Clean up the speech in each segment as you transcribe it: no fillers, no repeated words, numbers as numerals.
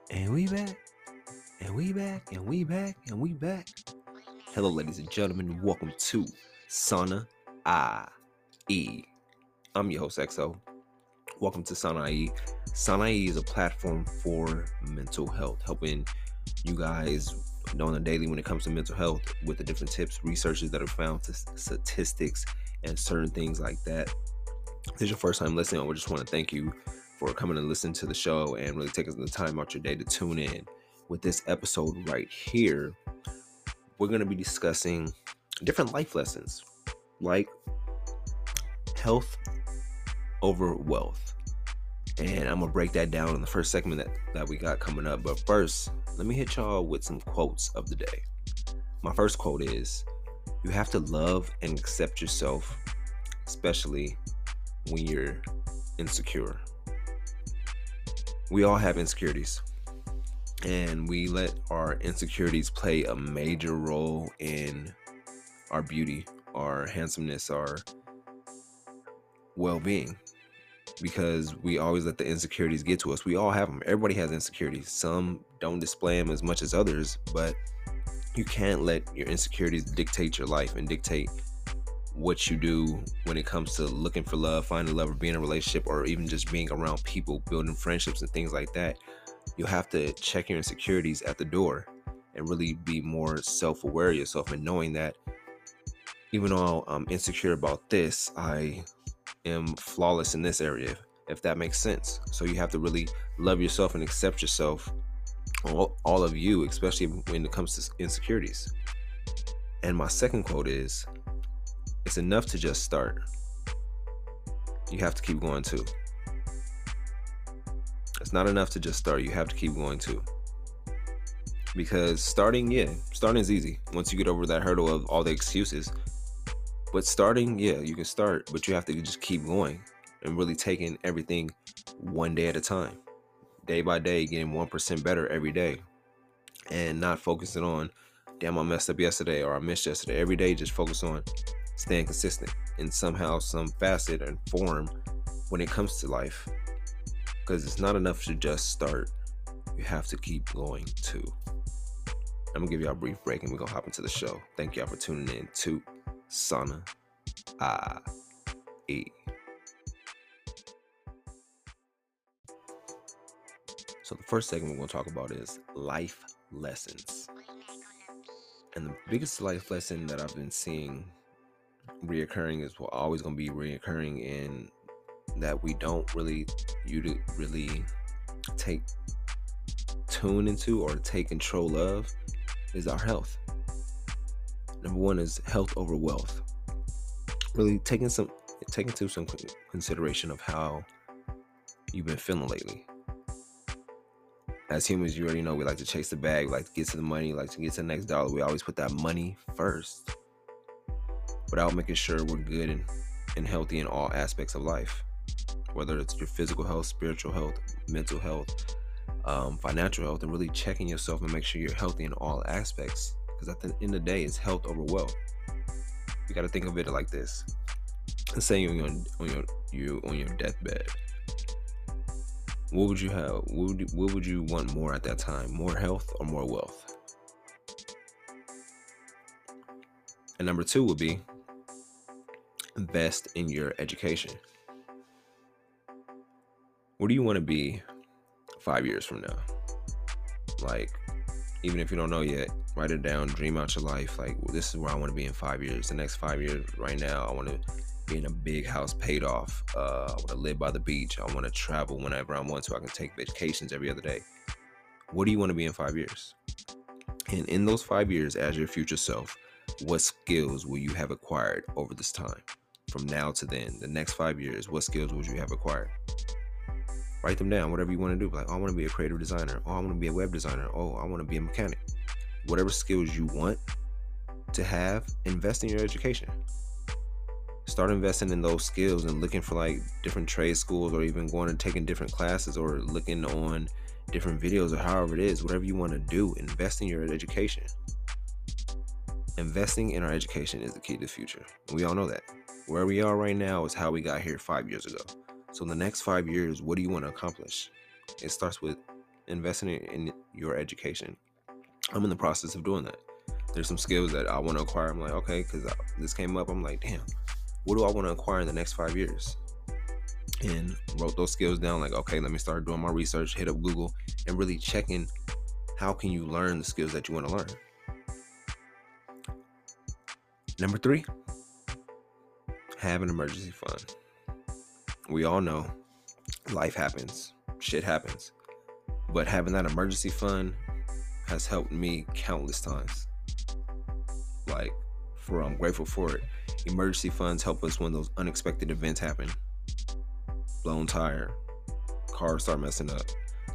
And we back, and we back, and we back, and we back. Hello, ladies and gentlemen. Welcome to Sauna IE. I'm your host, XO. Welcome to Sauna IE. Sauna IE is a platform for mental health, helping you guys know on a daily when it comes to mental health with the different tips, researches that are found, statistics, and certain things like that. If this is your first time listening, we just want to thank you for coming and listening to the show and really taking the time out your day to tune in. With this episode right here, we're going to be discussing different life lessons like health over wealth. And I'm going to break that down in the first segment that we got coming up. But first, let me hit y'all with some quotes of the day. My first quote is, "You have to love and accept yourself, especially when you're insecure." We all have insecurities, and we let our insecurities play a major role in our beauty, our handsomeness, our well-being, because we always let the insecurities get to us. We all have them. Everybody has insecurities. Some don't display them as much as others, but you can't let your insecurities dictate your life and dictate what you do when it comes to looking for love, finding love, or being in a relationship, or even just being around people, building friendships and things like that. You have to check your insecurities at the door and really be more self-aware of yourself, and knowing that even though I'm insecure about this, I am flawless in this area, if that makes sense. So you have to really love yourself and accept yourself, all of you, especially when it comes to insecurities. And my second quote is, "It's enough to just start. You have to keep going too." It's not enough to just start. You have to keep going too. Because starting is easy once you get over that hurdle of all the excuses. But starting, you can start, but you have to just keep going and really taking everything one day at a time, day by day, getting 1% better every day, and not focusing on, damn, I messed up yesterday or I missed yesterday. Every day, just focus on staying consistent in somehow, some facet and form when it comes to life. Because it's not enough to just start. You have to keep going too. I'm going to give y'all a brief break and we're going to hop into the show. Thank y'all for tuning in to Sauna IE. So the first segment we're going to talk about is life lessons. And the biggest life lesson that I've been seeing reoccurring is always going to be reoccurring, in that we don't really tune into or take control of is our health. Number one is health over wealth. Really taking into some consideration of how you've been feeling lately. As humans, you already know we like to chase the bag, we like to get to the money, like to get to the next dollar. We always put that money first without making sure we're good and healthy in all aspects of life. Whether it's your physical health, spiritual health, mental health, financial health, and really checking yourself and make sure you're healthy in all aspects. Because at the end of the day, it's health over wealth. You got to think of it like this. Let's say you're on your deathbed. What would you have? What would you want more at that time? More health or more wealth? And number two would be invest in your education. Where do you want to be 5 years from now? Like, even if you don't know yet, write it down, dream out your life. Like, well, this is where I want to be in 5 years. The next 5 years right now, I want to be in a big house paid off. I want to live by the beach. I want to travel whenever I want to. I can take vacations every other day. What do you want to be in 5 years? And in those 5 years, as your future self, what skills will you have acquired over this time? From now to then, the next 5 years, what skills would you have acquired? Write them down, whatever you want to do. Like, oh, I want to be a creative designer. Oh, I want to be a web designer. Oh, I want to be a mechanic. Whatever skills you want to have, invest in your education. Start investing in those skills and looking for like different trade schools, or even going and taking different classes, or looking on different videos, or however it is, whatever you want to do, invest in your education. Investing in our education is the key to the future. And we all know that. Where we are right now is how we got here 5 years ago. So in the next 5 years, what do you want to accomplish? It starts with investing in your education. I'm in the process of doing that. There's some skills that I want to acquire. I'm like, okay, because this came up. I'm like, damn, what do I want to acquire in the next 5 years? And wrote those skills down. Like, okay, let me start doing my research, hit up Google, and really checking how can you learn the skills that you want to learn. Number 3, have an emergency fund. We all know life happens, shit happens, but having that emergency fund has helped me countless times. Like, I'm grateful for it. Emergency funds help us when those unexpected events happen. Blown tire, cars start messing up,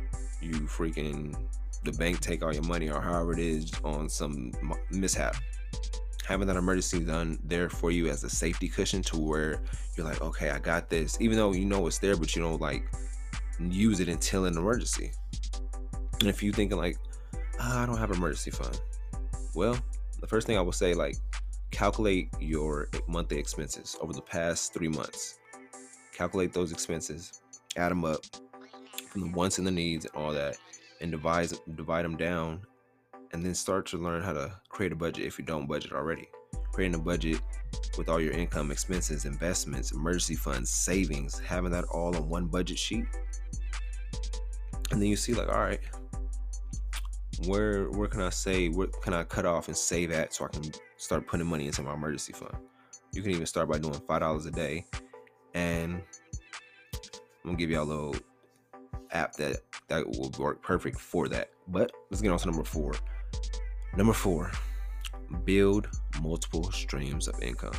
the bank take all your money, or however it is on some mishap. Having that emergency fund there for you as a safety cushion to where you're like, okay, I got this, even though you know it's there, but you don't like use it until an emergency. And if you're thinking like, I don't have an emergency fund, well, the first thing I would say, like, calculate your monthly expenses over the past 3 months. Calculate those expenses, add them up from the wants and the needs and all that, and divide them down, and then start to learn how to create a budget if you don't budget already. Creating a budget with all your income, expenses, investments, emergency funds, savings, having that all on one budget sheet. And then you see, like, all right, where can I save? Where can I cut off and save at so I can start putting money into my emergency fund? You can even start by doing $5 a day. And I'm gonna give y'all a little app that will work perfect for that. But let's get on to number 4. Number 4, build multiple streams of income.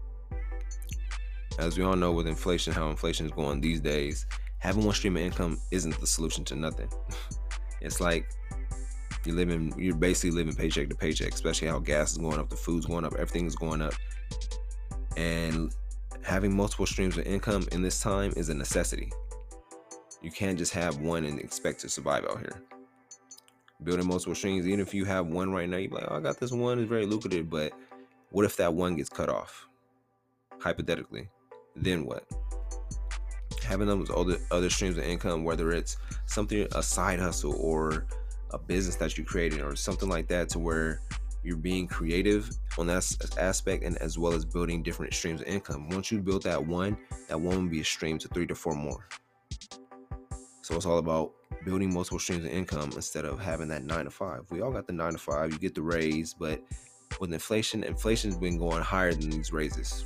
As we all know, with inflation, how inflation is going these days, having one stream of income isn't the solution to nothing. It's like you're basically living paycheck to paycheck, especially how gas is going up, the food's going up, everything's going up. And having multiple streams of income in this time is a necessity. You can't just have one and expect to survive out here. Building multiple streams, even if you have one right now, you're like, oh, I got this one, it's very lucrative, but what if that one gets cut off? Hypothetically, then what? Having those other streams of income, whether it's something, a side hustle or a business that you created or something like that, to where you're being creative on that aspect, and as well as building different streams of income. Once you build that one will be a stream to 3 to 4 more. So it's all about building multiple streams of income instead of having that 9 to 5. We all got the 9 to 5, you get the raise, but with inflation's been going higher than these raises.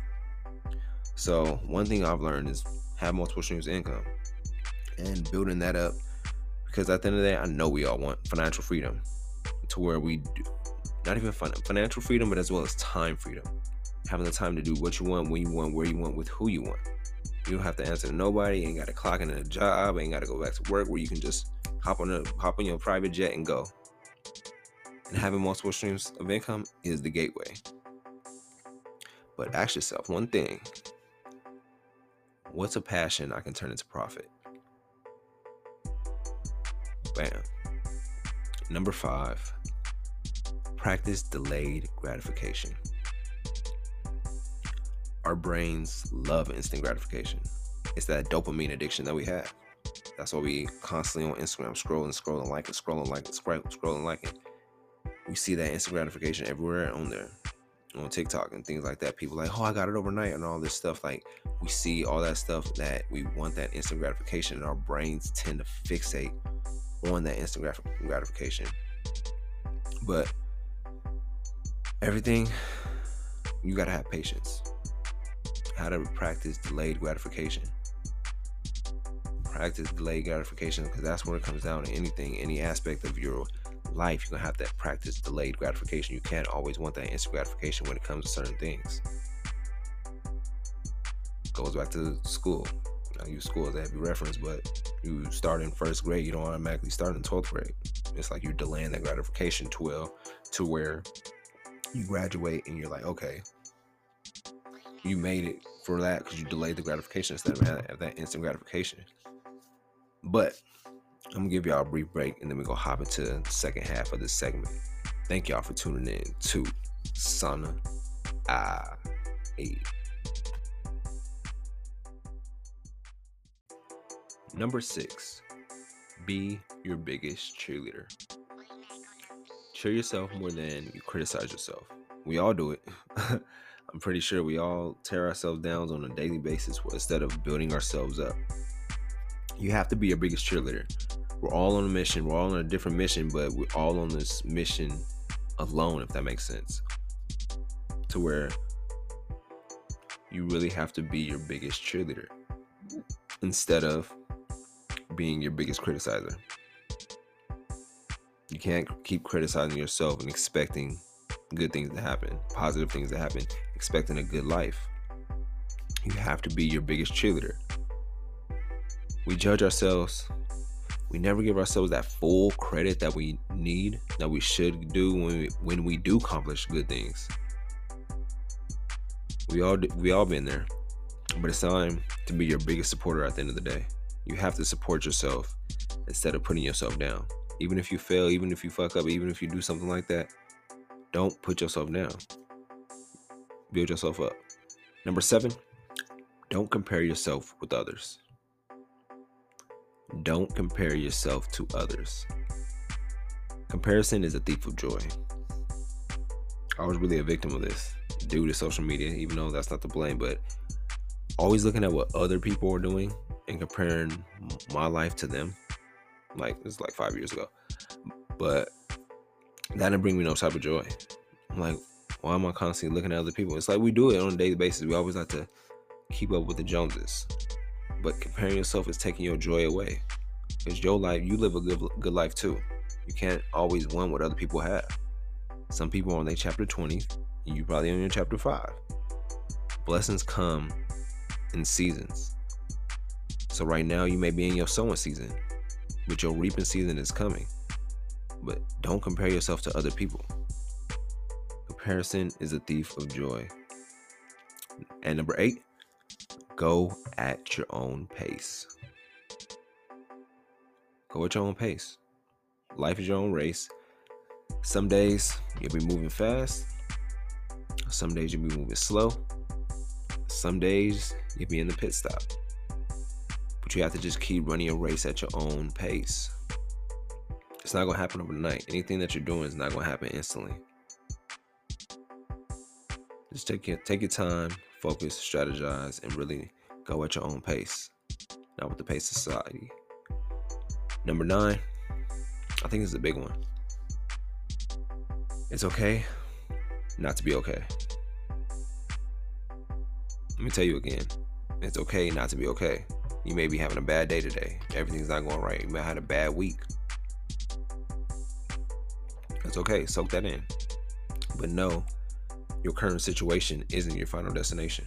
So one thing I've learned is have multiple streams of income and building that up, because at the end of the day, I know we all want financial freedom, to where we do not even financial freedom, but as well as time freedom. Having the time to do what you want, when you want, where you want, with who you want. You don't have to answer to nobody. You ain't got to clock in a job. Ain't got to go back to work, where you can just hop on your private jet and go. And having multiple streams of income is the gateway. But ask yourself one thing: what's a passion I can turn into profit? Bam. Number 5, practice delayed gratification. Our brains love instant gratification. It's that dopamine addiction that we have. That's why we constantly on Instagram scrolling, liking. We see that instant gratification everywhere on there, on TikTok and things like that. People like, oh, I got it overnight and all this stuff. Like, we see all that stuff that we want that instant gratification, and our brains tend to fixate on that instant gratification. But everything, you gotta have patience. How to practice delayed gratification. Practice delayed gratification, because that's when it comes down to anything, any aspect of your life. You're gonna have to practice delayed gratification. You can't always want that instant gratification when it comes to certain things. Goes back to school. I use school as a heavy reference, but you start in 1st grade, you don't automatically start in 12th grade. It's like you're delaying that gratification to where you graduate and you're like, okay, you made it for that because you delayed the gratification instead of that instant gratification. But I'm gonna give y'all a brief break, and then we're gonna hop into the second half of this segment. Thank y'all for tuning in to Sana I.E. Number 6, Be your biggest cheerleader. Cheer yourself more than you criticize yourself. We all do it. I'm pretty sure we all tear ourselves down on a daily basis instead of building ourselves up. You have to be your biggest cheerleader. We're all on a mission. We're all on a different mission, but we're all on this mission alone, if that makes sense. To where you really have to be your biggest cheerleader instead of being your biggest criticizer. You can't keep criticizing yourself and expecting good things to happen, positive things to happen, expecting a good life. You have to be your biggest cheerleader. We judge ourselves. We never give ourselves that full credit that we need, that we should do when we do accomplish good things. We all been there, but it's time to be your biggest supporter at the end of the day. You have to support yourself instead of putting yourself down. Even if you fail, even if you fuck up, even if you do something like that, don't put yourself down. Build yourself up. Number 7, don't compare yourself with others. Don't compare yourself to others. Comparison is a thief of joy. I was really a victim of this due to social media, even though that's not to blame, but always looking at what other people are doing and comparing my life to them. Like, this is like 5 years ago. But that didn't bring me no type of joy. I'm like, why am I constantly looking at other people? It's like we do it on a daily basis. We always like to keep up with the Joneses. But comparing yourself is taking your joy away. Because your life, you live a good life too. You can't always want what other people have. Some people are on their chapter 20, and you probably on your chapter 5. Blessings come in seasons. So right now you may be in your sowing season, but your reaping season is coming. But don't compare yourself to other people. Comparison is a thief of joy. And number 8, go at your own pace. Go at your own pace. Life is your own race. Some days you'll be moving fast. Some days you'll be moving slow. Some days you'll be in the pit stop. But you have to just keep running your race at your own pace. It's not going to happen overnight. Anything that you're doing is not going to happen instantly. Just take your time, focus, strategize, and really go at your own pace. Not with the pace of society. Number 9, I think this is a big one. It's okay not to be okay. Let me tell you again. It's okay not to be okay. You may be having a bad day today. Everything's not going right. You might have had a bad week. It's okay. Soak that in. But know your current situation isn't your final destination.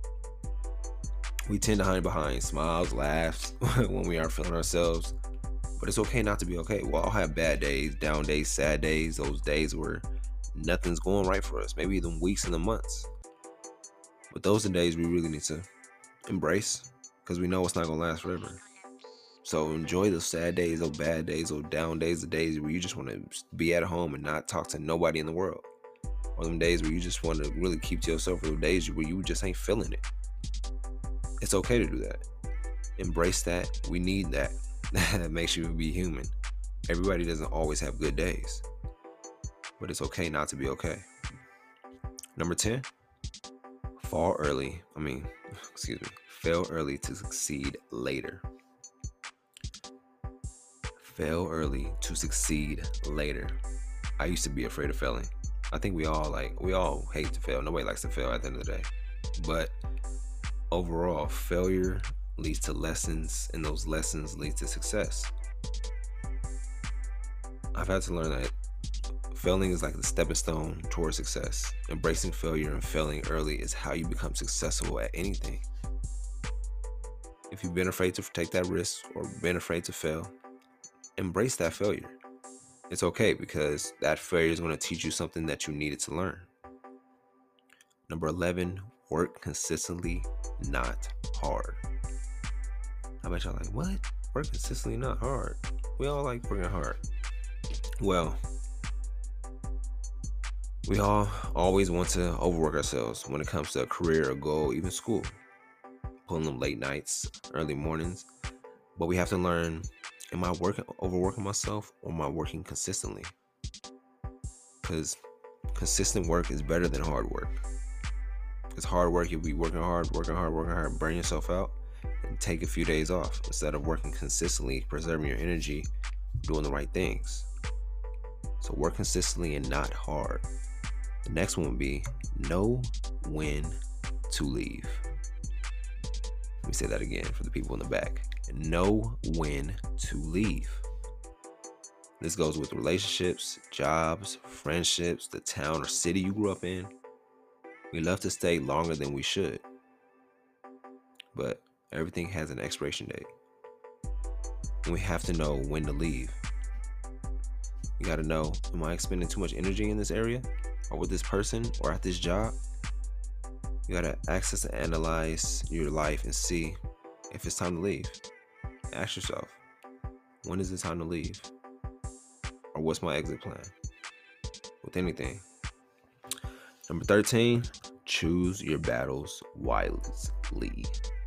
We tend to hide behind smiles, laughs when we aren't feeling ourselves. But it's okay not to be okay. We'll all have bad days, down days, sad days, those days where nothing's going right for us. Maybe the weeks and the months. But those are the days we really need to embrace, because we know it's not going to last forever. So enjoy those sad days, those bad days, those down days, the days where you just want to be at home and not talk to nobody in the world. Or them days where you just want to really keep to yourself, or those days where you just ain't feeling it. It's okay to do that. Embrace that. We need that. That makes you be human. Everybody doesn't always have good days. But it's okay not to be okay. Number 10, fail early to succeed later. Fail early to succeed later. I used to be afraid of failing. I think we all hate to fail. Nobody likes to fail at the end of the day. But overall, failure leads to lessons, and those lessons lead to success. I've had to learn that failing is like the stepping stone towards success. Embracing failure and failing early is how you become successful at anything. If you've been afraid to take that risk or been afraid to fail, embrace that failure. It's okay, because that failure is going to teach you something that you needed to learn. Number 11, work consistently, not hard. I bet y'all like, what? Work consistently, not hard. We all like working hard. Well, we all always want to overwork ourselves when it comes to a career, a goal, even school. Pulling them late nights, early mornings. But we have to learn Am I overworking myself, or am I working consistently? Because consistent work is better than hard work. Because hard work, you'll be working hard, burn yourself out, and take a few days off instead of working consistently, preserving your energy, doing the right things. So work consistently and not hard. The next one would be know when to leave. Let me say that again for the people in the back. Know when to leave. This goes with relationships, jobs, friendships, the town or city you grew up in. We love to stay longer than we should, but everything has an expiration date. And we have to know when to leave. You got to know, am I expending too much energy in this area, or with this person, or at this job? You got to access and analyze your life and see if it's time to leave. Ask yourself, when is it time to leave? Or what's my exit plan? With anything. Number 13, choose your battles wisely.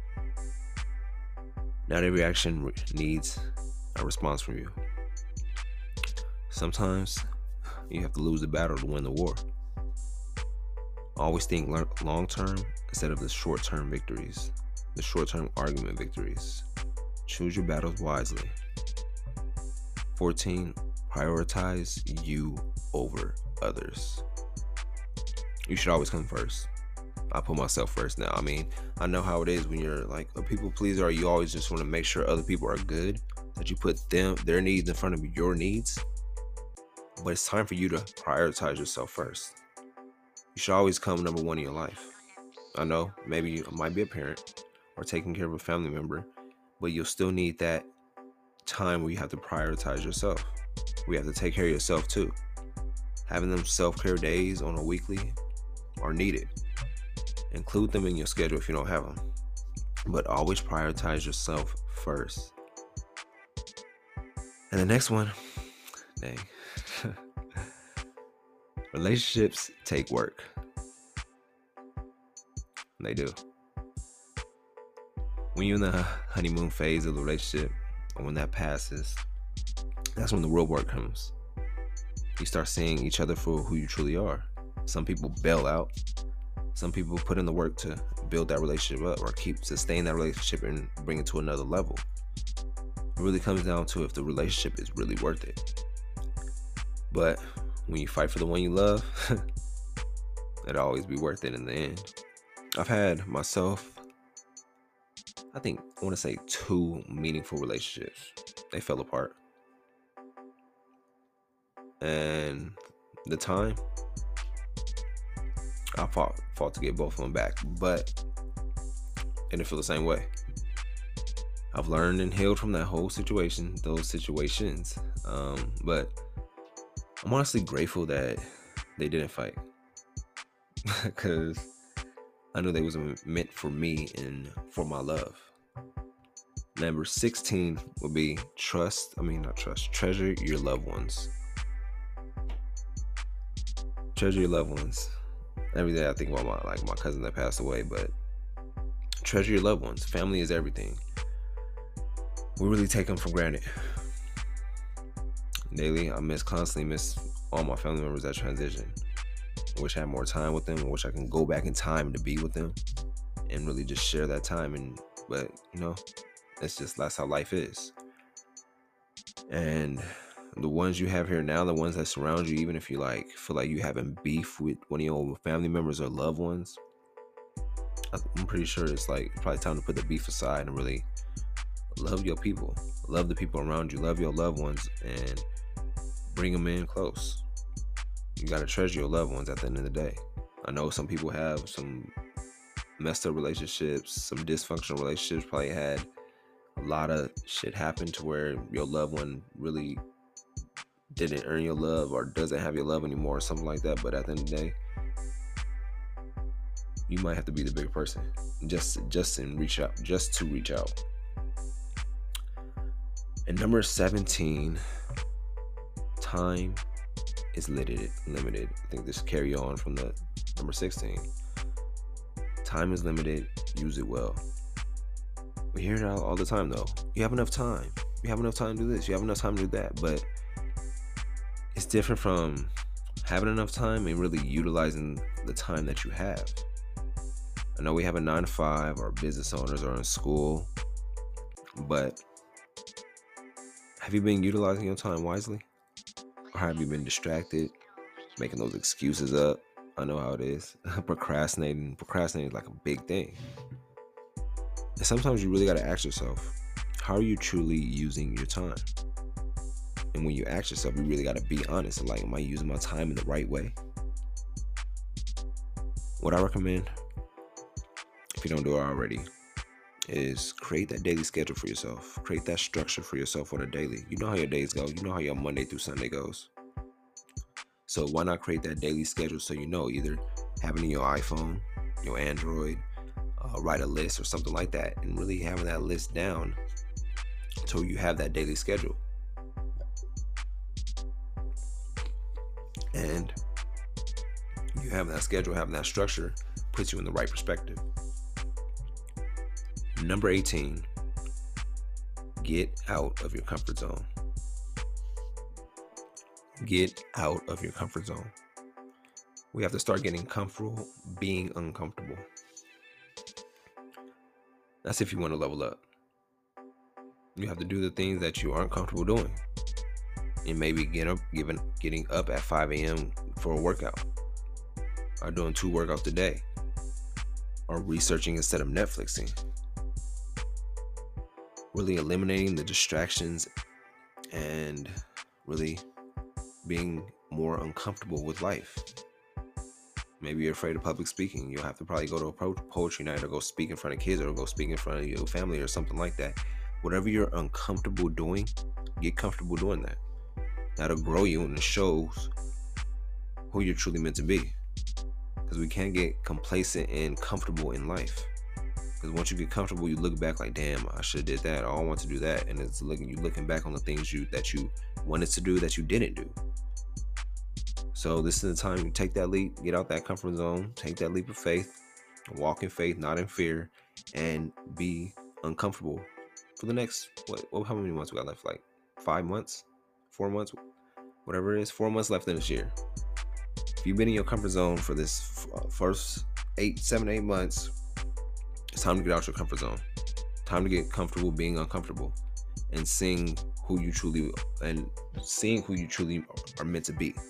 Not every action needs a response from you. Sometimes you have to lose the battle to win the war. Always think long term instead of the short term victories, the short term argument victories. Choose your battles wisely. 14, prioritize you over others. You should always come first. I put myself first now. I mean, I know how it is when you're like a people pleaser, or you always just want to make sure other people are good, that you put their needs in front of your needs. But it's time for you to prioritize yourself first. You should always come number one in your life. I know maybe you might be a parent or taking care of a family member, but you'll still need that time where you have to prioritize yourself. We have to take care of yourself too. Having them self-care days on a weekly are needed. Include them in your schedule if you don't have them. But always prioritize yourself first. And the next one, dang. Relationships take work. They do. When you're in the honeymoon phase of the relationship, or when that passes, that's when the real work comes. You start seeing each other for who you truly are. Some people bail out. Some people put in the work to build that relationship up, or sustain that relationship and bring it to another level. It really comes down to if the relationship is really worth it. But when you fight for the one you love, it'll always be worth it in the end. I've had myself, I want to say 2 meaningful relationships. They fell apart. And the time, I fought to get both of them back, but it didn't feel the same way. I've learned and healed from that whole situation, those situations. But I'm honestly grateful that they didn't fight, because I knew they was meant for me and for my love. Number 16 would be treasure your loved ones. Treasure your loved ones. Every day I think about my cousin that passed away, but treasure your loved ones. Family is everything. We really take them for granted. Daily, I constantly miss all my family members that transition. I wish I had more time with them. I wish I can go back in time to be with them and really just share that time. But that's how life is. And the ones you have here now, the ones that surround you, even if you feel like you having beef with one of your family members or loved ones, I'm pretty sure it's probably time to put the beef aside and really love your people, love the people around you, love your loved ones, and bring them in close. You got to treasure your loved ones at the end of the day. I know some people have some messed up relationships, some dysfunctional relationships, probably had a lot of shit happen to where your loved one really didn't earn your love or doesn't have your love anymore or something like that. But at the end of the day, you might have to be the bigger person just to reach out. And number 17, time is limited. I think this carry on from the number 16. Time is limited. Use it well. We hear it all the time though. You have enough time. You have enough time to do this. You have enough time to do that. But it's different from having enough time and really utilizing the time that you have. I know we have a 9 to 5, or business owners are in school, but have you been utilizing your time wisely? Or have you been distracted, making those excuses up? I know how it is. Procrastinating is like a big thing. And sometimes you really got to ask yourself, how are you truly using your time? And when you ask yourself, you really got to be honest. Like, am I using my time in the right way? What I recommend, if you don't do it already, is create that daily schedule for yourself. Create that structure for yourself on a daily. You know how your days go. You know how your Monday through Sunday goes. So why not create that daily schedule so you know, either having in your iPhone, your Android, write a list or something like that, and really having that list down until you have that daily schedule. And you having that schedule, having that structure, puts you in the right perspective. Number 18, get out of your comfort zone. Get out of your comfort zone. We have to start getting comfortable being uncomfortable. That's if you want to level up. You have to do the things that you aren't comfortable doing. And maybe getting up at 5 a.m. for a workout, or doing 2 workouts a day, or researching instead of Netflixing. Really eliminating the distractions and really being more uncomfortable with life. Maybe you're afraid of public speaking. You'll have to probably go to a poetry night, or go speak in front of kids, or go speak in front of your family, or something like that. Whatever you're uncomfortable doing, get comfortable doing that. That'll grow you, and it shows who you're truly meant to be. Because we can't get complacent and comfortable in life. Because once you get comfortable, you look back like, damn, I should have did that. Oh, I want to do that. And it's looking back on the things that you wanted to do that you didn't do. So this is the time you take that leap, get out that comfort zone, take that leap of faith, walk in faith, not in fear, and be uncomfortable for the next, how many months we got left? Like 5 months, 4 months, whatever it is, 4 months left in this year. If you've been in your comfort zone for this first 7 to 8 months, it's time to get out your comfort zone. Time to get comfortable being uncomfortable, and seeing who you truly are meant to be.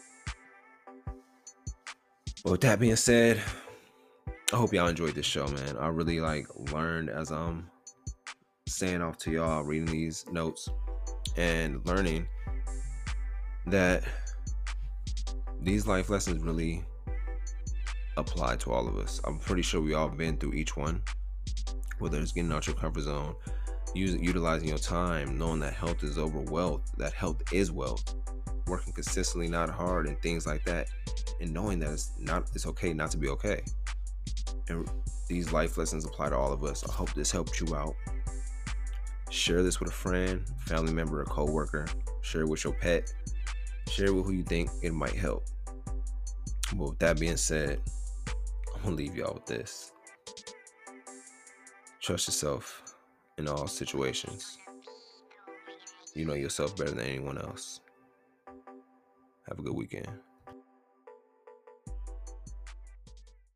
But with that being said, I hope y'all enjoyed this show, man. I really learned as I'm saying off to y'all, reading these notes and learning that these life lessons really apply to all of us. I'm pretty sure we all been through each one, whether it's getting out your comfort zone, utilizing your time, knowing that health is over wealth, that health is wealth, working consistently, not hard, and things like that, and knowing that it's okay not to be okay. And these life lessons apply to all of us. I hope this helped you out. Share this with a friend, family member, a co-worker. Share it with your pet. Share it with who you think it might help. But with that being said, I'm gonna leave y'all with this. Trust yourself in all situations. You know yourself better than anyone else. Have a good weekend.